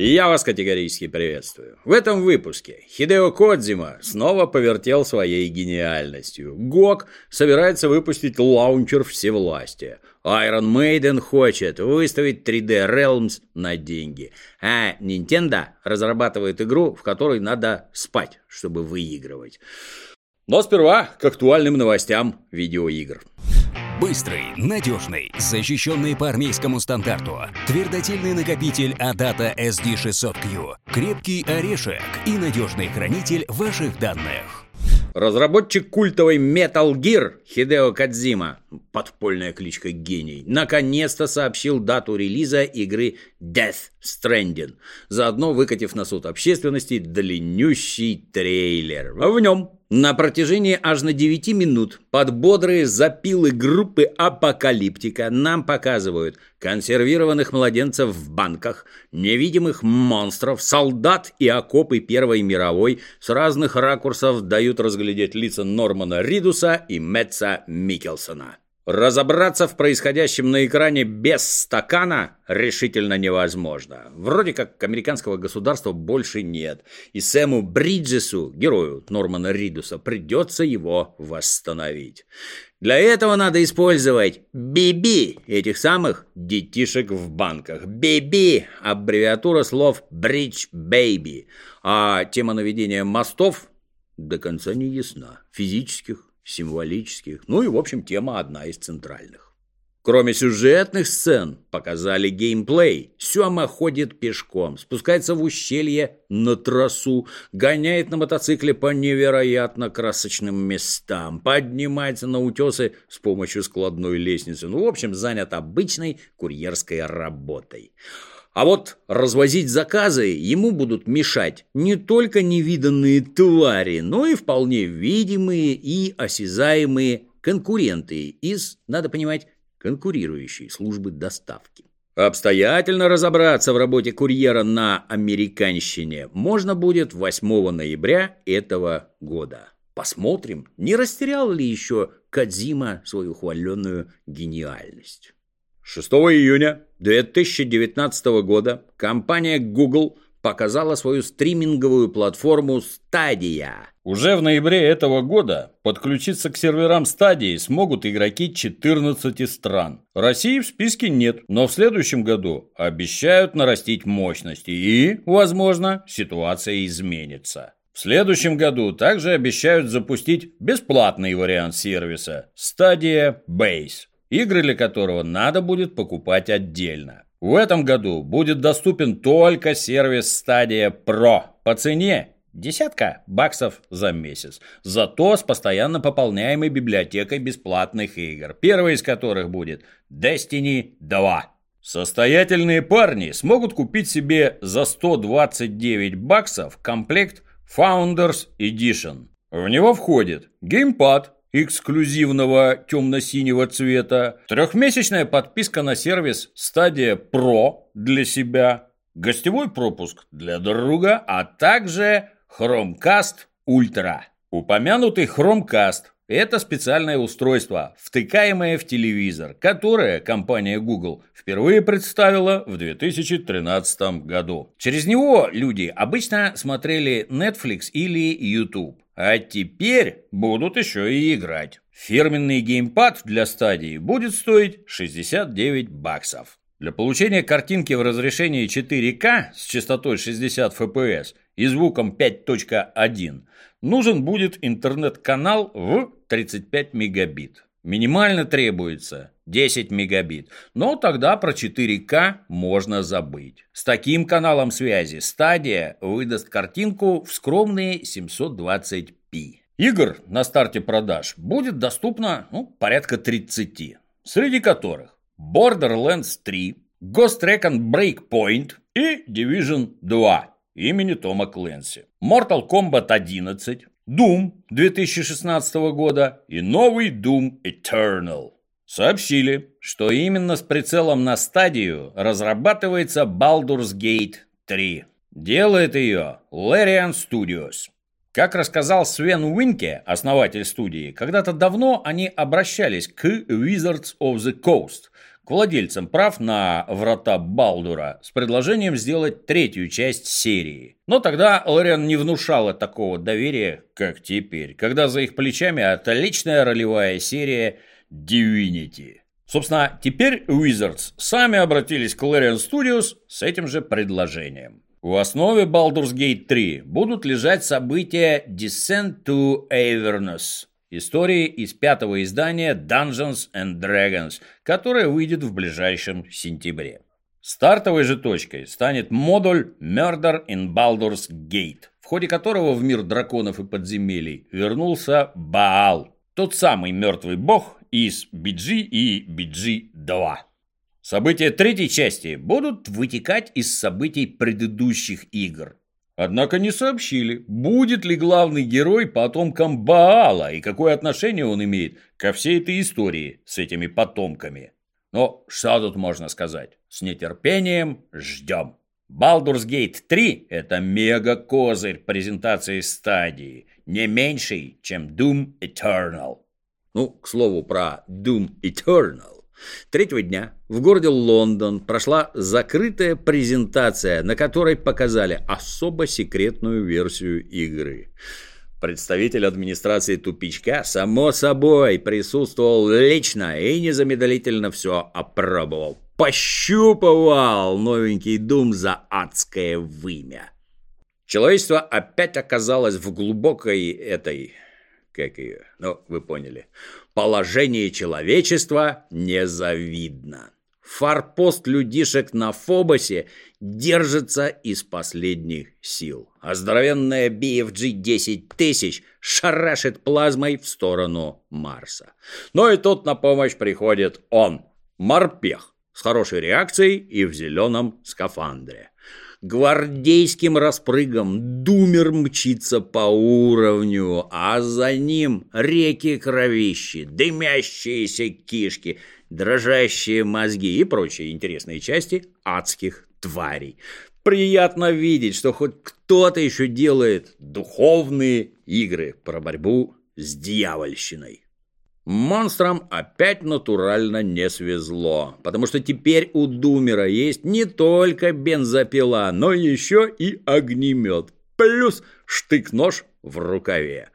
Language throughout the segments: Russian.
Я вас категорически приветствую. В этом выпуске Хидео Кодзима снова повертел своей гениальностью. GOG собирается выпустить лаунчер всевластия. Iron Maiden хочет выставить 3D Realms на деньги. А Nintendo разрабатывает игру, в которой надо спать, чтобы выигрывать. Но сперва к актуальным новостям видеоигр. Быстрый, надежный, защищенный по армейскому стандарту. Твердотельный накопитель ADATA SD600Q. Крепкий орешек и надежный хранитель ваших данных. Разработчик культовой Metal Gear Хидео Кодзима, подпольная кличка Гений, наконец-то сообщил дату релиза игры Death Stranding, заодно выкатив на суд общественности длиннющий трейлер. В нем на протяжении аж на 9 минут под бодрые запилы группы Апокалиптика нам показывают консервированных младенцев в банках, невидимых монстров, солдат и окопы Первой мировой. С разных ракурсов дают разглядеть лица Нормана Ридуса и Мэтта Миккелсона. Разобраться в происходящем на экране без стакана решительно невозможно. Вроде как американского государства больше нет, и Сэму Бриджесу, герою Нормана Ридуса, придется его восстановить. Для этого надо использовать BB, этих самых детишек в банках. BB – аббревиатура слов Bridge Baby, а тема наведения мостов до конца не ясна. Физических, символических, ну и в общем тема одна из центральных. Кроме сюжетных сцен показали геймплей. Сёма ходит пешком, спускается в ущелье на трассу, гоняет на мотоцикле по невероятно красочным местам, поднимается на утесы с помощью складной лестницы. Ну, в общем, занят обычной курьерской работой. А вот развозить заказы ему будут мешать не только невиданные твари, но и вполне видимые и осязаемые конкуренты из, надо понимать, конкурирующей службы доставки. Обстоятельно разобраться в работе курьера на американщине можно будет 8 ноября этого года. Посмотрим, не растерял ли еще Кодзима свою хваленную гениальность. 6 июня 2019 года компания Google показала свою стриминговую платформу Stadia. Уже в ноябре этого года подключиться к серверам Stadia смогут игроки 14 стран. России в списке нет, но в следующем году обещают нарастить мощности и, возможно, ситуация изменится. В следующем году также обещают запустить бесплатный вариант сервиса Stadia Base, игры для которого надо будет покупать отдельно. В этом году будет доступен только сервис Stadia Pro по цене $10 за месяц, зато с постоянно пополняемой библиотекой бесплатных игр, первой из которых будет Destiny 2. Состоятельные парни смогут купить себе за $129 комплект Founders Edition. В него входит геймпад эксклюзивного темно-синего цвета, 3-месячная подписка на сервис Stadia Pro для себя, гостевой пропуск для друга, а также Chromecast Ultra. Упомянутый Chromecast – это специальное устройство, втыкаемое в телевизор, которое компания Google впервые представила в 2013 году. Через него люди обычно смотрели Netflix или YouTube. А теперь будут еще и играть. Фирменный геймпад для Stadia будет стоить $69. Для получения картинки в разрешении 4К с частотой 60 FPS и звуком 5.1 нужен будет интернет-канал в 35 мегабит. Минимально требуется 10 мегабит, но тогда про 4К можно забыть. С таким каналом связи Stadia выдаст картинку в скромные 720p. Игр на старте продаж будет доступно порядка 30, среди которых Borderlands 3, Ghost Recon Breakpoint и Division 2 имени Тома Клэнси, Mortal Kombat 11, Doom 2016 года и новый Doom Eternal. Сообщили, что именно с прицелом на Stadia разрабатывается Baldur's Gate 3. Делает ее Larian Studios. Как рассказал Свен Уинке, основатель студии, когда-то давно они обращались к Wizards of the Coast, к владельцам прав на Врата Балдура с предложением сделать третью часть серии. Но тогда Лориан не внушала такого доверия, как теперь, когда за их плечами отличная ролевая серия Divinity. Собственно, теперь Wizards сами обратились к Larian Studios с этим же предложением. В основе Baldur's Gate 3 будут лежать события Descent to Avernus, истории из 5-го издания Dungeons and Dragons, которое выйдет в ближайшем сентябре. Стартовой же точкой станет модуль Murder in Baldur's Gate, в ходе которого в мир драконов и подземелий вернулся Баал, тот самый мертвый бог из BG и BG2. События третьей части будут вытекать из событий предыдущих игр. Однако не сообщили, будет ли главный герой потомком Баала и какое отношение он имеет ко всей этой истории с этими потомками. Но что тут можно сказать? С нетерпением ждем. Baldur's Gate 3 – это мега-козырь презентации стадии, не меньший, чем Doom Eternal. К слову про Doom Eternal. 3-го дня в городе Лондон прошла закрытая презентация, на которой показали особо секретную версию игры. Представитель администрации Тупичка, само собой, присутствовал лично и незамедлительно все опробовал. Пощупывал новенький Doom за адское вымя. Человечество опять оказалось в глубокой вы поняли. Положение человечества незавидно. Форпост людишек на Фобосе держится из последних сил. А здоровенная BFG 10000 шарашит плазмой в сторону Марса. Но и тут на помощь приходит он, морпех, с хорошей реакцией и в зеленом скафандре. Гвардейским распрыгом Думер мчится по уровню, а за ним реки кровищи, дымящиеся кишки, дрожащие мозги и прочие интересные части адских тварей. Приятно видеть, что хоть кто-то еще делает духовные игры про борьбу с дьявольщиной. Монстрам опять натурально не свезло, потому что теперь у Думера есть не только бензопила, но еще и огнемет, плюс штык-нож в рукаве.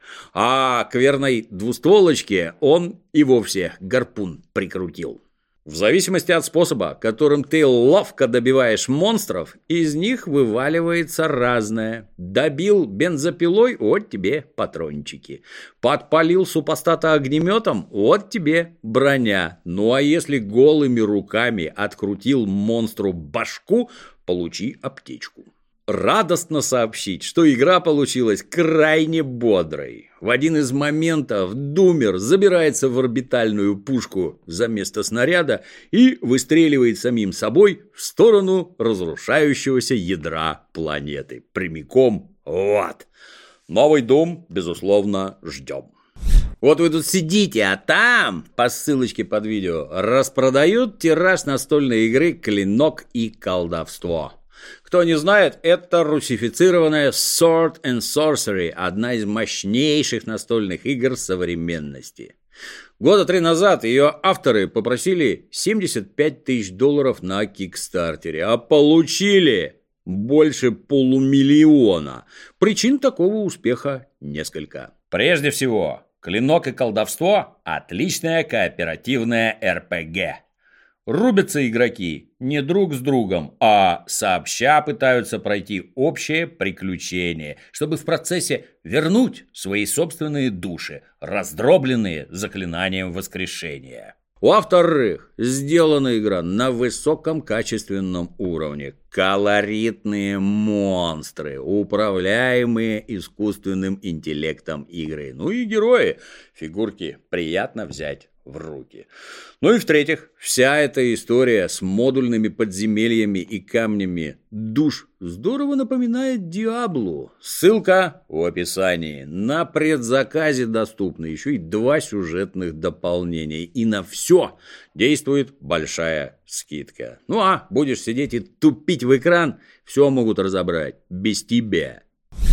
А к верной двустволочке он и вовсе гарпун прикрутил. В зависимости от способа, которым ты ловко добиваешь монстров, из них вываливается разное. Добил бензопилой – вот тебе патрончики. Подпалил супостата огнеметом – вот тебе броня. Ну а если голыми руками открутил монстру башку – получи аптечку. Радостно сообщить, что игра получилась крайне бодрой. В один из моментов Думер забирается в орбитальную пушку за место снаряда и выстреливает самим собой в сторону разрушающегося ядра планеты. Прямиком в ад. Новый Doom, безусловно, ждем. Вот вы тут сидите, а там, по ссылочке под видео, распродают тираж настольной игры «Клинок и колдовство». Кто не знает, это русифицированная Sword and Sorcery, одна из мощнейших настольных игр современности. Года 3 назад ее авторы попросили $75 тысяч на Кикстартере, а получили больше 500 000. Причин такого успеха несколько. Прежде всего, «Клинок и колдовство» – отличная кооперативная РПГ. Рубятся игроки не друг с другом, а сообща пытаются пройти общее приключение, чтобы в процессе вернуть свои собственные души, раздробленные заклинанием воскрешения. Во-вторых, сделана игра на высоком качественном уровне. Колоритные монстры, управляемые искусственным интеллектом игры. Ну и герои, фигурки приятно взять в руки. Ну и в-третьих, вся эта история с модульными подземельями и камнями душ здорово напоминает Диаблу. Ссылка в описании. На предзаказе доступны еще и 2 сюжетных дополнения. И на все действует большая скидка. Ну а будешь сидеть и тупить в экран, все могут разобрать без тебя.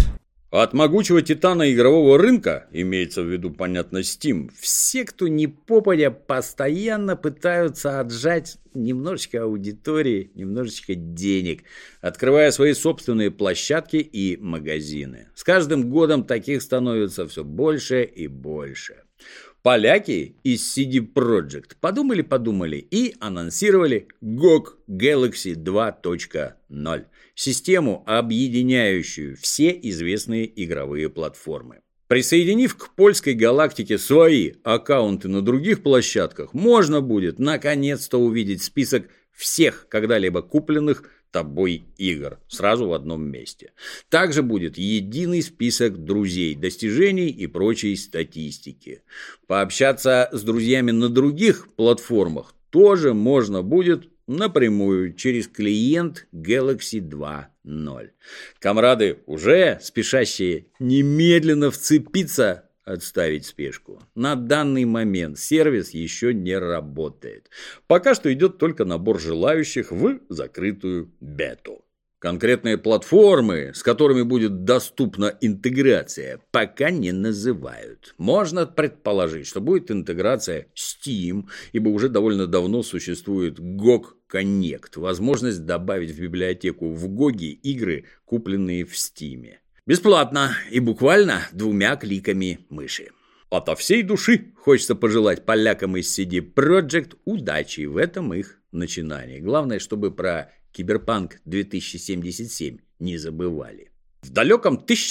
От могучего титана игрового рынка, имеется в виду, понятно, Steam, все, кто не попадя, постоянно пытаются отжать немножечко аудитории, немножечко денег, открывая свои собственные площадки и магазины. С каждым годом таких становится все больше и больше. Поляки из CD Projekt подумали и анонсировали GOG Galaxy 2.0. Систему, объединяющую все известные игровые платформы. Присоединив к польской галактике свои аккаунты на других площадках, можно будет наконец-то увидеть список всех когда-либо купленных тобой игр сразу в одном месте. Также будет единый список друзей, достижений и прочей статистики. Пообщаться с друзьями на других платформах тоже можно будет напрямую через клиент Galaxy 2.0. Камрады, уже спешащие немедленно вцепиться, отставить спешку. На данный момент сервис еще не работает. Пока что идет только набор желающих в закрытую бету. Конкретные платформы, с которыми будет доступна интеграция, пока не называют. Можно предположить, что будет интеграция Steam, ибо уже довольно давно существует GOG Connect, возможность добавить в библиотеку в GOG игры, купленные в Steam. Бесплатно и буквально 2 кликами мыши. Ото всей души хочется пожелать полякам из CD Projekt удачи в этом их начинании. Главное, чтобы про Киберпанк 2077 не забывали. В далеком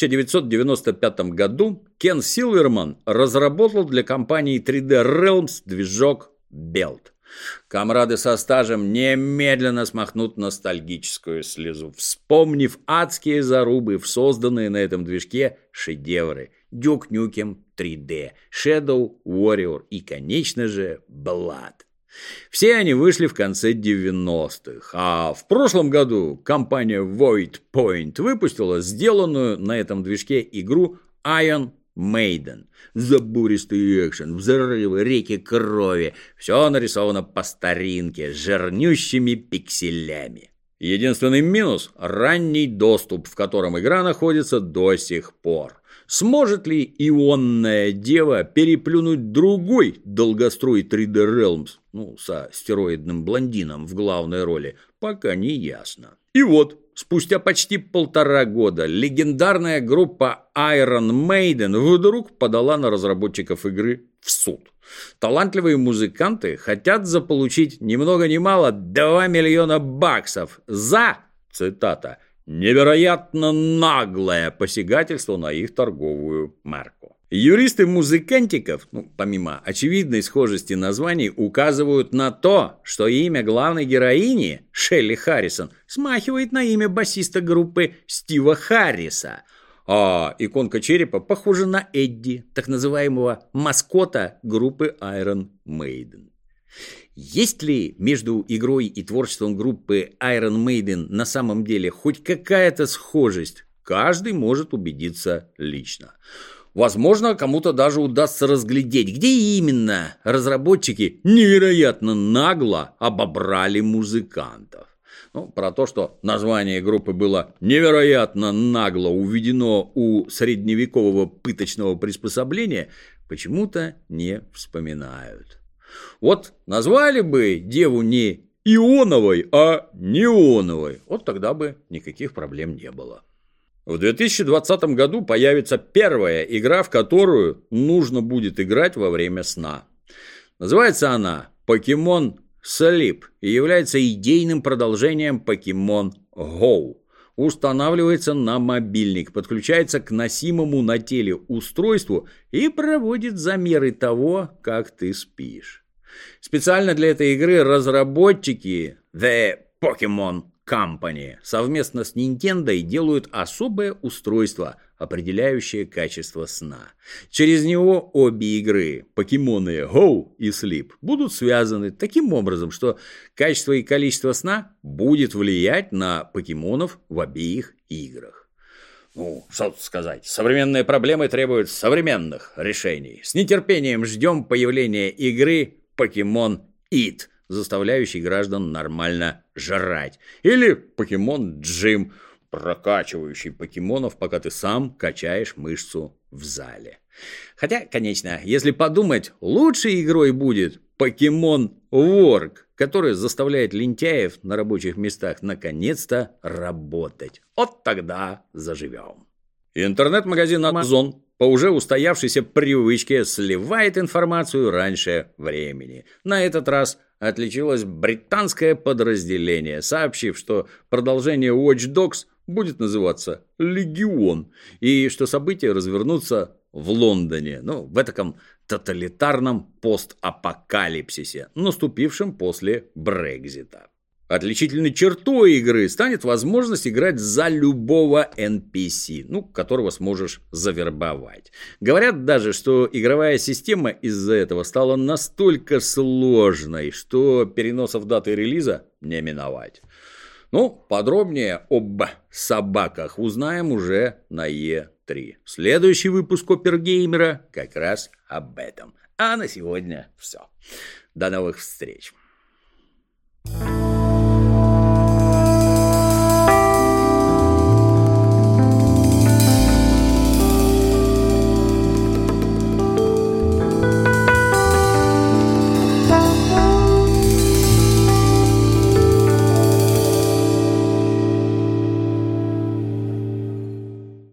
1995 году Кен Силверман разработал для компании 3D Realms движок Belt. Камрады со стажем немедленно смахнут ностальгическую слезу, вспомнив адские зарубы в созданные на этом движке шедевры Duke Nukem 3D, Shadow Warrior и, конечно же, Blood. Все они вышли в конце 90-х, а в прошлом году компания Void Point выпустила сделанную на этом движке игру Iron Maiden. Забористый экшен, взрывы, реки крови. Все нарисовано по старинке, с жирнющими пикселями. Единственный минус – ранний доступ, в котором игра находится до сих пор. Сможет ли ионная дева переплюнуть другой долгострой 3D Realms, со стероидным блондином в главной роли, пока не ясно. И вот, спустя почти 1,5 года легендарная группа Iron Maiden вдруг подала на разработчиков игры в суд. Талантливые музыканты хотят заполучить ни много ни мало $2 миллиона за, цитата, «невероятно наглое посягательство на их торговую марку». Юристы музыкантиков, помимо очевидной схожести названий, указывают на то, что имя главной героини, Шелли Харрисон, смахивает на имя басиста группы Стива Харриса, а иконка черепа похожа на Эдди, так называемого маскота группы Iron Maiden. Есть ли между игрой и творчеством группы Iron Maiden на самом деле хоть какая-то схожесть? Каждый может убедиться лично. Возможно, кому-то даже удастся разглядеть, где именно разработчики невероятно нагло обобрали музыкантов. Про то, что название группы было невероятно нагло уведено у средневекового пыточного приспособления, почему-то не вспоминают. Вот назвали бы деву не ионовой, а неоновой, вот тогда бы никаких проблем не было. В 2020 году появится первая игра, в которую нужно будет играть во время сна. Называется она Pokemon Sleep и является идейным продолжением Pokemon Go. Устанавливается на мобильник, подключается к носимому на теле устройству и проводит замеры того, как ты спишь. Специально для этой игры разработчики The Pokemon Company совместно с Nintendo делают особое устройство, определяющее качество сна. Через него обе игры, покемоны Go и Sleep, будут связаны таким образом, что качество и количество сна будет влиять на покемонов в обеих играх. Что тут сказать, современные проблемы требуют современных решений. С нетерпением ждем появления игры Pokemon Eat, заставляющий граждан нормально жрать. Или Pokemon Gym, прокачивающий покемонов, пока ты сам качаешь мышцу в зале. Хотя, конечно, если подумать, лучшей игрой будет Покемон Ворк, который заставляет лентяев на рабочих местах наконец-то работать. Вот тогда заживем. Интернет-магазин Amazon по уже устоявшейся привычке сливает информацию раньше времени. На этот раз отличилось британское подразделение, сообщив, что продолжение Watch Dogs будет называться «Легион», и что события развернутся в Лондоне, в этаком тоталитарном постапокалипсисе, наступившем после Брекзита. Отличительной чертой игры станет возможность играть за любого NPC, которого сможешь завербовать. Говорят даже, что игровая система из-за этого стала настолько сложной, что переносов даты релиза не миновать. Подробнее об собаках узнаем уже на E3. Следующий выпуск Опергеймера как раз об этом. А на сегодня все. До новых встреч.